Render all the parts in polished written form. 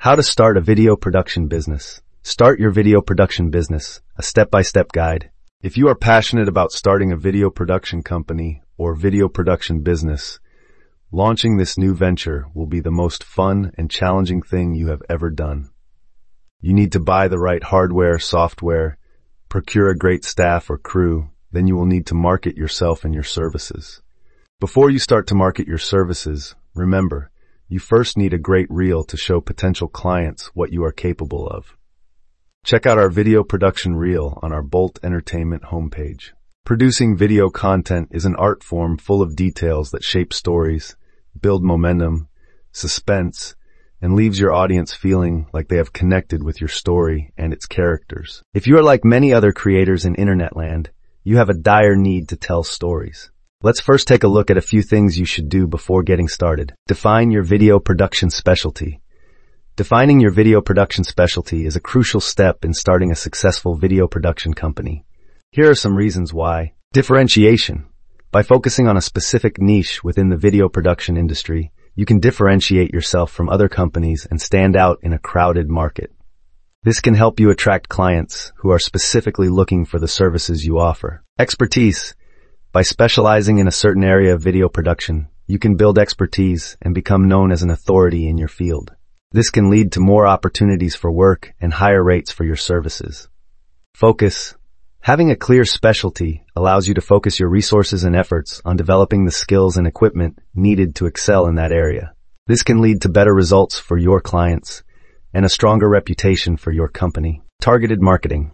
How to start a video production business. Start your video production business, a step-by-step guide. If you are passionate about starting a video production company or video production business, launching this new venture will be the most fun and challenging thing you have ever done. You need to buy the right hardware, software, procure a great staff or crew, then you will need to market yourself and your services. Before you start to market your services, remember, you first need a great reel to show potential clients what you are capable of. Check out our video production reel on our Bolt Entertainment homepage. Producing video content is an art form full of details that shape stories, build momentum, suspense, and leaves your audience feeling like they have connected with your story and its characters. If you are like many other creators in internet land, you have a dire need to tell stories. Let's first take a look at a few things you should do before getting started. Define your video production specialty. Defining your video production specialty is a crucial step in starting a successful video production company. Here are some reasons why. Differentiation. By focusing on a specific niche within the video production industry, you can differentiate yourself from other companies and stand out in a crowded market. This can help you attract clients who are specifically looking for the services you offer. Expertise. By specializing in a certain area of video production, you can build expertise and become known as an authority in your field. This can lead to more opportunities for work and higher rates for your services. Focus. Having a clear specialty allows you to focus your resources and efforts on developing the skills and equipment needed to excel in that area. This can lead to better results for your clients and a stronger reputation for your company. Targeted marketing.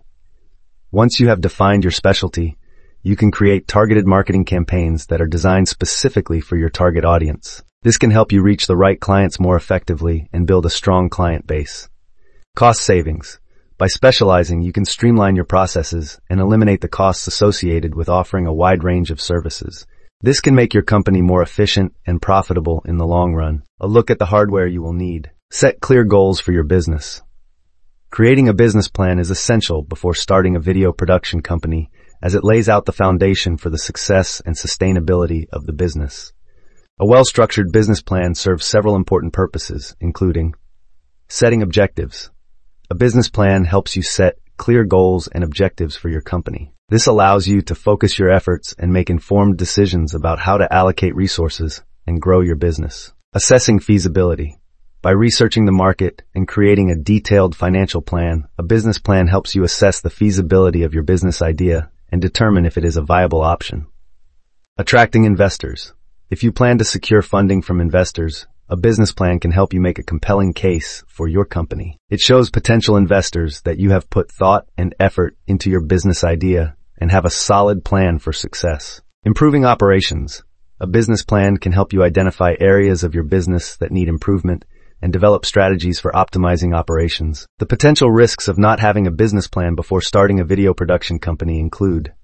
Once you have defined your specialty, you can create targeted marketing campaigns that are designed specifically for your target audience. This can help you reach the right clients more effectively and build a strong client base. Cost savings. By specializing, you can streamline your processes and eliminate the costs associated with offering a wide range of services. This can make your company more efficient and profitable in the long run. A look at the hardware you will need. Set clear goals for your business. Creating a business plan is essential before starting a video production company, as it lays out the foundation for the success and sustainability of the business. A well-structured business plan serves several important purposes, including setting objectives. A business plan helps you set clear goals and objectives for your company. This allows you to focus your efforts and make informed decisions about how to allocate resources and grow your business. Assessing feasibility. By researching the market and creating a detailed financial plan, a business plan helps you assess the feasibility of your business idea and determine if it is a viable option. Attracting investors. If you plan to secure funding from investors, a business plan can help you make a compelling case for your company. It shows potential investors that you have put thought and effort into your business idea and have a solid plan for success. Improving operations. A business plan can help you identify areas of your business that need improvement and develop strategies for optimizing operations. The potential risks of not having a business plan before starting a video production company include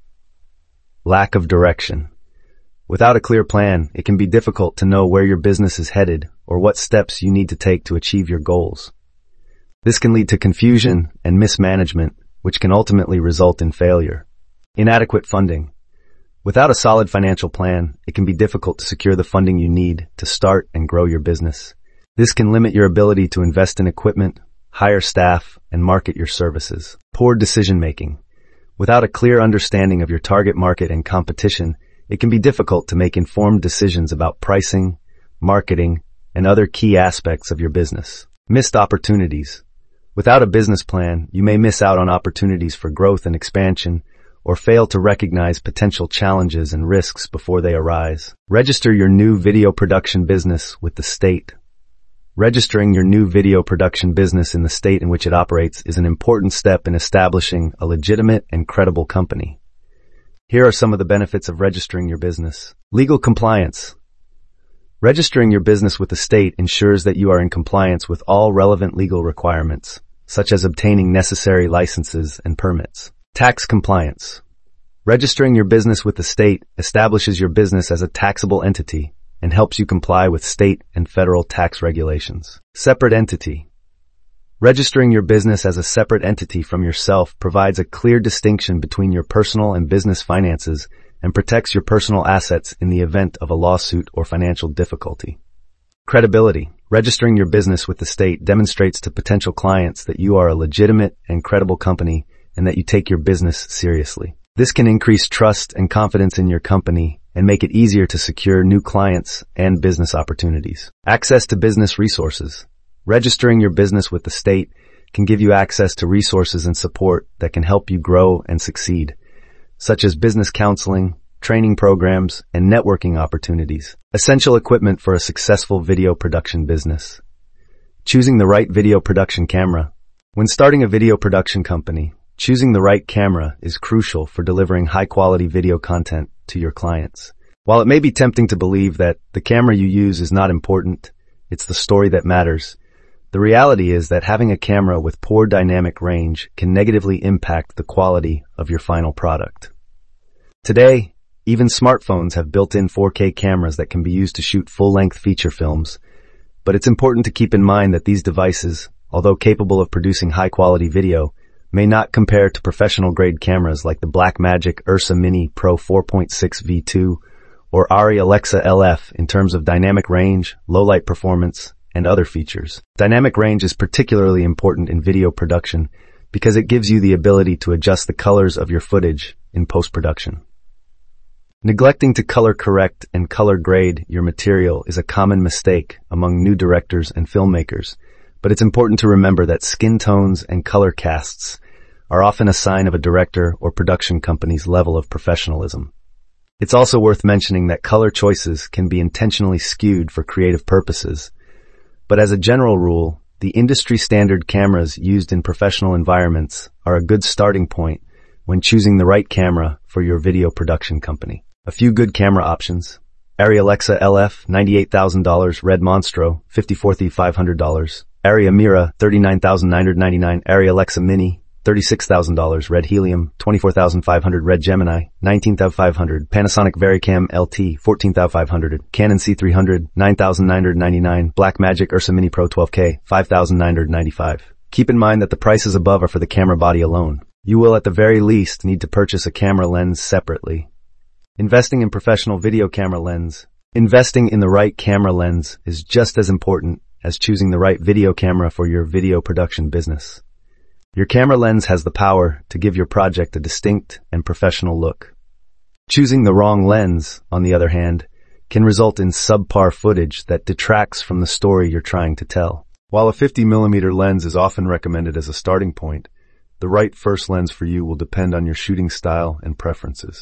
lack of direction. Without a clear plan, it can be difficult to know where your business is headed or what steps you need to take to achieve your goals. This can lead to confusion and mismanagement, which can ultimately result in failure. Inadequate funding. Without a solid financial plan, it can be difficult to secure the funding you need to start and grow your business. This can limit your ability to invest in equipment, hire staff, and market your services. Poor decision-making. Without a clear understanding of your target market and competition, it can be difficult to make informed decisions about pricing, marketing, and other key aspects of your business. Missed opportunities. Without a business plan, you may miss out on opportunities for growth and expansion, or fail to recognize potential challenges and risks before they arise. Register your new video production business with the state. Registering your new video production business in the state in which it operates is an important step in establishing a legitimate and credible company. Here are some of the benefits of registering your business. Legal compliance. Registering your business with the state ensures that you are in compliance with all relevant legal requirements, such as obtaining necessary licenses and permits. Tax compliance. Registering your business with the state establishes your business as a taxable entity and helps you comply with state and federal tax regulations. Separate entity. Registering your business as a separate entity from yourself provides a clear distinction between your personal and business finances and protects your personal assets in the event of a lawsuit or financial difficulty. Credibility. Registering your business with the state demonstrates to potential clients that you are a legitimate and credible company and that you take your business seriously. This can increase trust and confidence in your company and make it easier to secure new clients and business opportunities. Access to business resources. Registering your business with the state can give you access to resources and support that can help you grow and succeed, such as business counseling, training programs, and networking opportunities. Essential equipment for a successful video production business. Choosing the right video production camera. When starting a video production company, choosing the right camera is crucial for delivering high-quality video content to your clients. While it may be tempting to believe that the camera you use is not important, it's the story that matters. The reality is that having a camera with poor dynamic range can negatively impact the quality of your final product. Today, even smartphones have built-in 4K cameras that can be used to shoot full-length feature films, but it's important to keep in mind that these devices, although capable of producing high-quality video, may not compare to professional-grade cameras like the Blackmagic Ursa Mini Pro 4.6 V2 or Arri Alexa LF in terms of dynamic range, low-light performance, and other features. Dynamic range is particularly important in video production because it gives you the ability to adjust the colors of your footage in post-production. Neglecting to color correct and color grade your material is a common mistake among new directors and filmmakers, but it's important to remember that skin tones and color casts are often a sign of a director or production company's level of professionalism. It's also worth mentioning that color choices can be intentionally skewed for creative purposes, but as a general rule, the industry standard cameras used in professional environments are a good starting point when choosing the right camera for your video production company. A few good camera options. Arri Alexa LF, $98,000, Red Monstro, $54,500. Arri Amira, $39,999. Arri Alexa Mini, $36,000. Red Helium, $24,500. Red Gemini, $19,500. Panasonic VariCam LT, $14,500. Canon C300, $9,999. Blackmagic Ursa Mini Pro 12K, $5,995. Keep in mind that the prices above are for the camera body alone. You will at the very least need to purchase a camera lens separately. Investing in professional video camera lens. Investing in the right camera lens is just as important as choosing the right video camera for your video production business. Your camera lens has the power to give your project a distinct and professional look. Choosing the wrong lens, on the other hand, can result in subpar footage that detracts from the story you're trying to tell. While a 50mm lens is often recommended as a starting point, the right first lens for you will depend on your shooting style and preferences.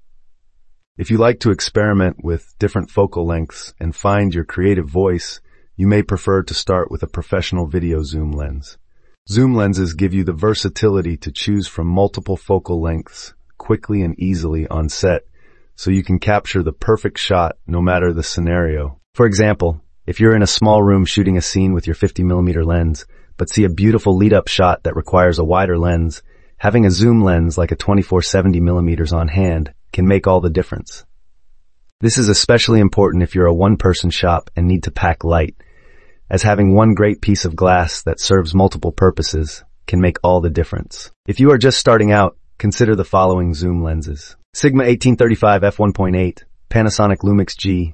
If you like to experiment with different focal lengths and find your creative voice, you may prefer to start with a professional video zoom lens. Zoom lenses give you the versatility to choose from multiple focal lengths quickly and easily on set, so you can capture the perfect shot no matter the scenario. For example, if you're in a small room shooting a scene with your 50mm lens, but see a beautiful lead-up shot that requires a wider lens, having a zoom lens like a 24-70mm on hand can make all the difference. This is especially important if you're a one-person shop and need to pack light, as having one great piece of glass that serves multiple purposes can make all the difference. If you are just starting out, consider the following zoom lenses. Sigma 1835 f1.8, Panasonic Lumix G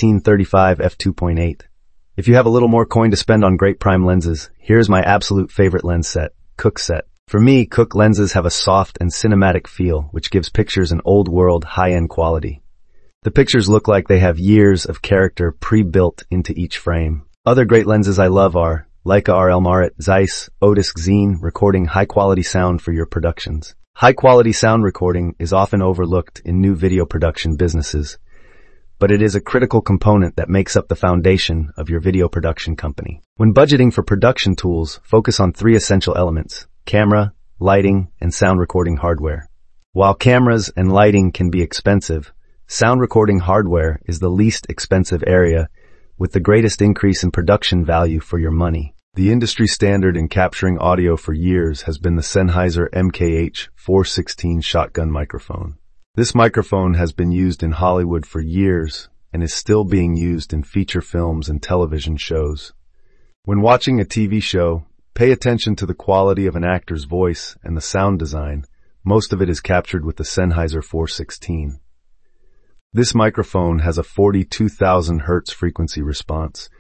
1635 f2.8. If you have a little more coin to spend on great prime lenses, here's my absolute favorite lens set, Cooke set. For me, Cooke lenses have a soft and cinematic feel, which gives pictures an old-world, high-end quality. The pictures look like they have years of character pre-built into each frame. Other great lenses I love are Leica RL Marit, Zeiss, Otis Xene, recording high-quality sound for your productions. High-quality sound recording is often overlooked in new video production businesses, but it is a critical component that makes up the foundation of your video production company. When budgeting for production tools, focus on 3 essential elements: camera, lighting, and sound recording hardware. While cameras and lighting can be expensive, sound recording hardware is the least expensive area with the greatest increase in production value for your money. The industry standard in capturing audio for years has been the Sennheiser MKH 416 shotgun microphone. This microphone has been used in Hollywood for years and is still being used in feature films and television shows. When watching a TV show, pay attention to the quality of an actor's voice and the sound design. Most of it is captured with the Sennheiser 416. This microphone has a 42,000 Hz frequency response,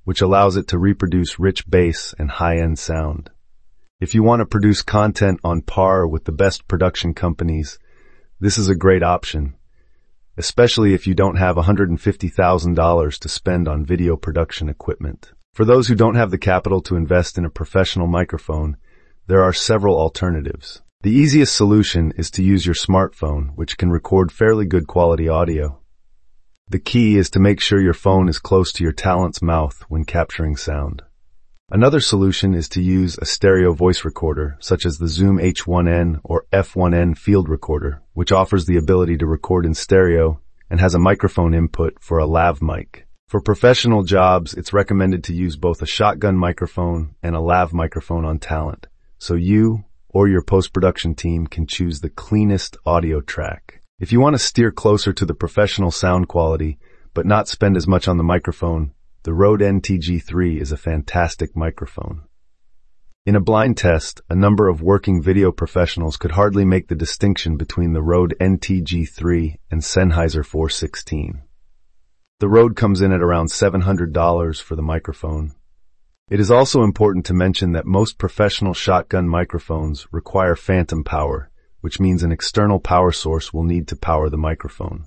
which allows it to reproduce rich bass and high-end sound. If you want to produce content on par with the best production companies, this is a great option, especially if you don't have $150,000 to spend on video production equipment. For those who don't have the capital to invest in a professional microphone, there are several alternatives. The easiest solution is to use your smartphone, which can record fairly good quality audio. The key is to make sure your phone is close to your talent's mouth when capturing sound. Another solution is to use a stereo voice recorder, such as the Zoom H1n or F1n field recorder, which offers the ability to record in stereo and has a microphone input for a lav mic. For professional jobs, it's recommended to use both a shotgun microphone and a lav microphone on talent, so you or your post-production team can choose the cleanest audio track. If you want to steer closer to the professional sound quality, but not spend as much on the microphone, the Rode NTG3 is a fantastic microphone. In a blind test, a number of working video professionals could hardly make the distinction between the Rode NTG3 and Sennheiser 416. The Rode comes in at around $700 for the microphone. It is also important to mention that most professional shotgun microphones require phantom power, which means an external power source will need to power the microphone.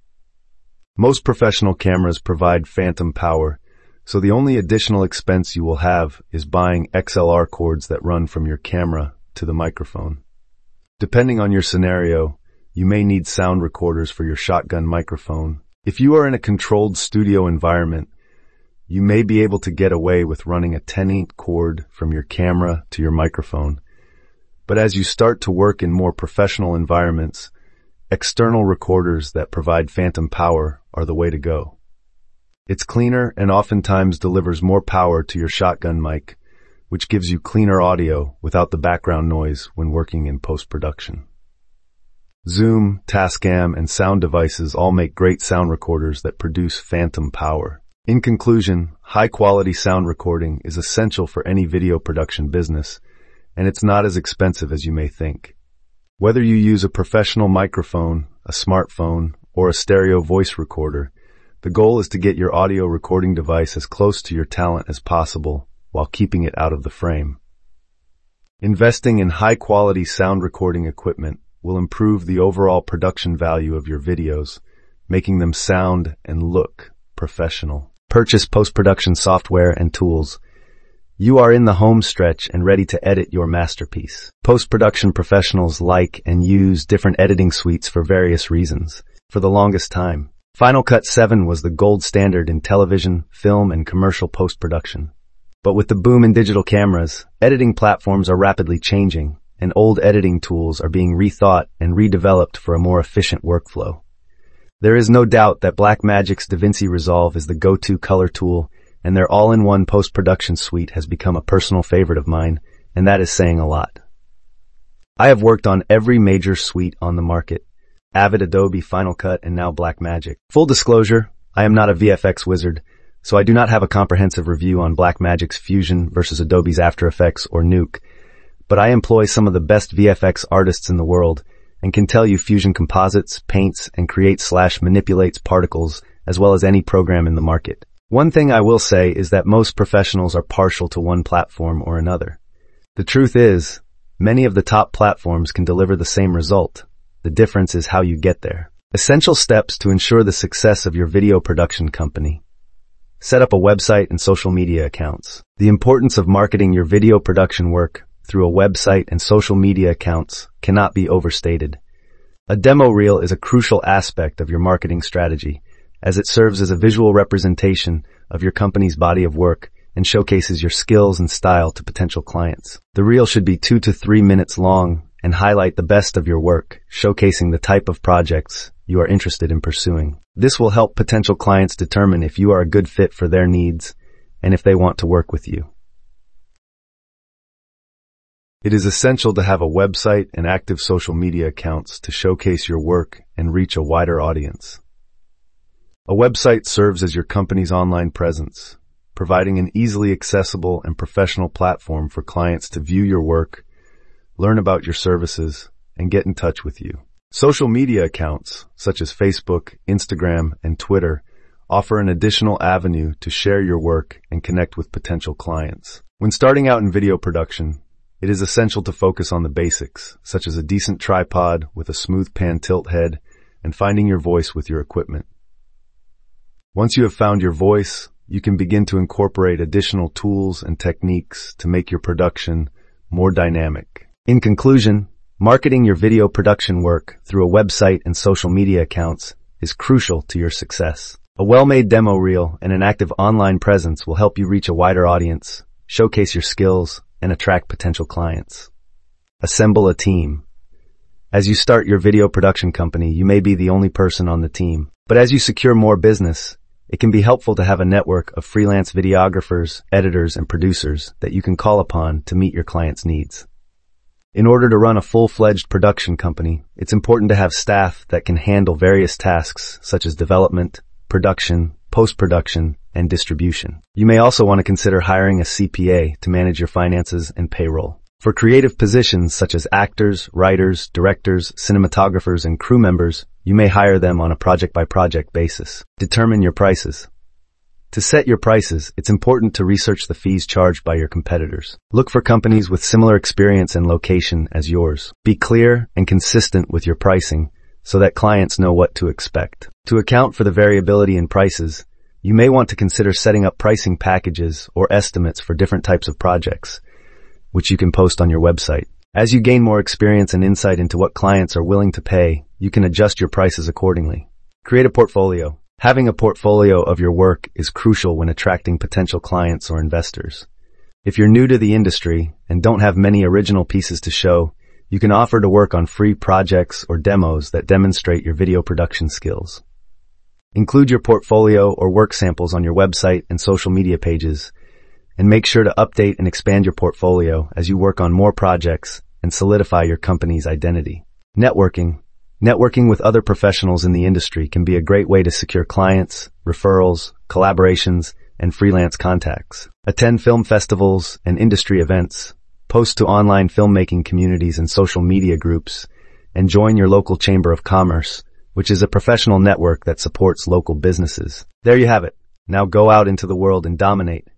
Most professional cameras provide phantom power, so the only additional expense you will have is buying XLR cords that run from your camera to the microphone. Depending on your scenario, you may need sound recorders for your shotgun microphone. If you are in a controlled studio environment, you may be able to get away with running a 10-8 cord from your camera to your microphone. But as you start to work in more professional environments, external recorders that provide phantom power are the way to go. It's cleaner and oftentimes delivers more power to your shotgun mic, which gives you cleaner audio without the background noise when working in post-production. Zoom, Tascam, and sound devices all make great sound recorders that produce phantom power. In conclusion, high-quality sound recording is essential for any video production business, and it's not as expensive as you may think. Whether you use a professional microphone, a smartphone, or a stereo voice recorder, the goal is to get your audio recording device as close to your talent as possible while keeping it out of the frame. Investing in high-quality sound recording equipment will improve the overall production value of your videos, making them sound and look professional. Purchase post-production software and tools. You are in the home stretch and ready to edit your masterpiece. Post-production professionals like and use different editing suites for various reasons. For the longest time, Final Cut 7 was the gold standard in television, film, and commercial post-production. But with the boom in digital cameras, editing platforms are rapidly changing, and old editing tools are being rethought and redeveloped for a more efficient workflow. There is no doubt that Blackmagic's DaVinci Resolve is the go-to color tool, and their all-in-one post-production suite has become a personal favorite of mine, and that is saying a lot. I have worked on every major suite on the market: Avid, Adobe, Final Cut, and now Blackmagic. Full disclosure, I am not a VFX wizard, so I do not have a comprehensive review on Blackmagic's Fusion versus Adobe's After Effects or Nuke, but I employ some of the best VFX artists in the world and can tell you Fusion composites, paints, and creates/manipulates particles as well as any program in the market. One thing I will say is that most professionals are partial to one platform or another. The truth is, many of the top platforms can deliver the same result. The difference is how you get there. Essential steps to ensure the success of your video production company. Set up a website and social media accounts. The importance of marketing your video production work through a website and social media accounts cannot be overstated. A demo reel is a crucial aspect of your marketing strategy, as it serves as a visual representation of your company's body of work and showcases your skills and style to potential clients. The reel should be 2 to 3 minutes long and highlight the best of your work, showcasing the type of projects you are interested in pursuing. This will help potential clients determine if you are a good fit for their needs and if they want to work with you. It is essential to have a website and active social media accounts to showcase your work and reach a wider audience. A website serves as your company's online presence, providing an easily accessible and professional platform for clients to view your work, learn about your services, and get in touch with you. Social media accounts, such as Facebook, Instagram, and Twitter, offer an additional avenue to share your work and connect with potential clients. When starting out in video production, it is essential to focus on the basics, such as a decent tripod with a smooth pan tilt head and finding your voice with your equipment. Once you have found your voice, you can begin to incorporate additional tools and techniques to make your production more dynamic. In conclusion, marketing your video production work through a website and social media accounts is crucial to your success. A well-made demo reel and an active online presence will help you reach a wider audience, showcase your skills, and attract potential clients. Assemble a team. As you start your video production company, you may be the only person on the team. But as you secure more business, it can be helpful to have a network of freelance videographers, editors, and producers that you can call upon to meet your clients' needs. In order to run a full-fledged production company, it's important to have staff that can handle various tasks such as development, production, post-production, and distribution. You may also want to consider hiring a CPA to manage your finances and payroll. For creative positions such as actors, writers, directors, cinematographers, and crew members, you may hire them on a project-by-project basis. Determine your prices. To set your prices, it's important to research the fees charged by your competitors. Look for companies with similar experience and location as yours. Be clear and consistent with your pricing so that clients know what to expect. To account for the variability in prices, you may want to consider setting up pricing packages or estimates for different types of projects, which you can post on your website. As you gain more experience and insight into what clients are willing to pay, you can adjust your prices accordingly. Create a portfolio. Having a portfolio of your work is crucial when attracting potential clients or investors. If you're new to the industry and don't have many original pieces to show, you can offer to work on free projects or demos that demonstrate your video production skills. Include your portfolio or work samples on your website and social media pages, and make sure to update and expand your portfolio as you work on more projects and solidify your company's identity. Networking. Networking with other professionals in the industry can be a great way to secure clients, referrals, collaborations, and freelance contacts. Attend film festivals and industry events, post to online filmmaking communities and social media groups, and join your local Chamber of Commerce, which is a professional network that supports local businesses. There you have it. Now go out into the world and dominate.